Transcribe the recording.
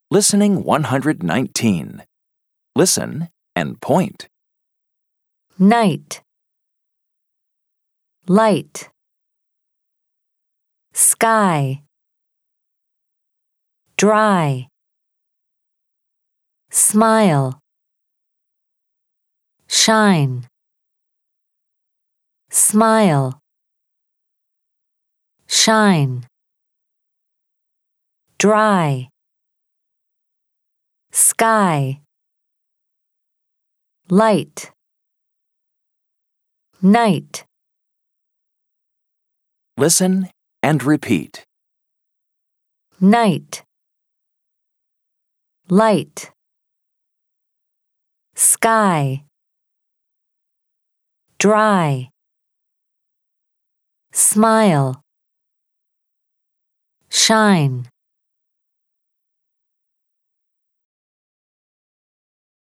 Listening 119. Listen and point. Night, light, sky, dry, smile, shine, smile, shine, dry, sky, light, night. Listen and repeat. Night, light, sky, dry, smile, shine.